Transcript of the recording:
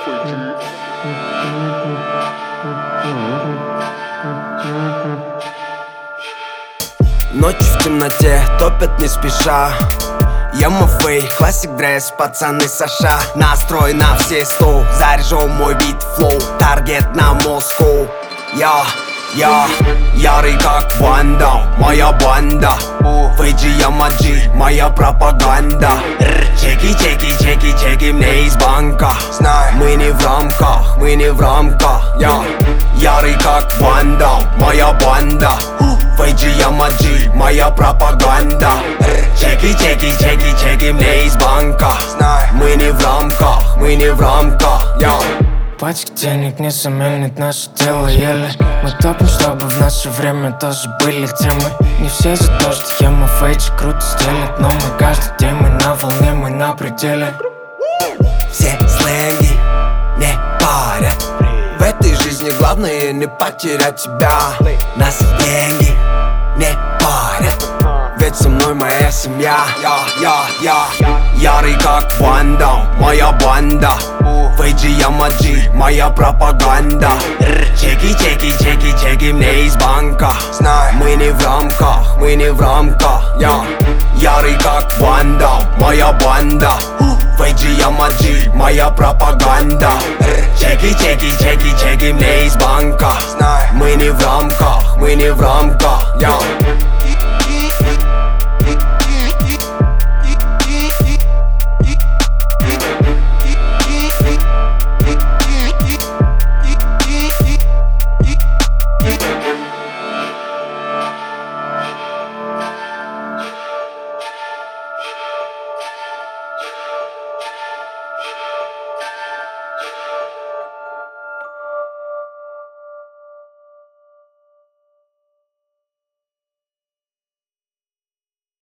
Ночью в темноте топят не спеша. МФ, классик дресс, пацаны США. Настрой на все 100, заряжу мой бит флоу. Таргет на Москву. Я ярый как Ванда, моя банда. FGMG, моя пропаганда. Чеки мне из банка. Мы не в рамках, мы не в рамках. Ярый как Ванда, моя банда. FGMG, моя пропаганда. Чеки мне из банка. Мы не в рамках, мы не в рамках. Пачка денег не заменит наше дело еле. Мы топим, чтобы в наше время тоже были темы. Не все за то, что МФ круто стелят, но мы каждый день, мы на волне, мы на пределе. Все сленги не парят. В этой жизни главное не потерять тебя. Нас деньги не парят, ведь со мной моя семья. Ярый как Ванда, моя банда. FGMG, моя пропаганда. Чеки мне из банка. Мы не в рамках, мы не в рамках. Ярый как Ванда, моя банда. FGMG, моя пропаганда. Чеки мне из банка. Мы не в рамках, мы не в рамках.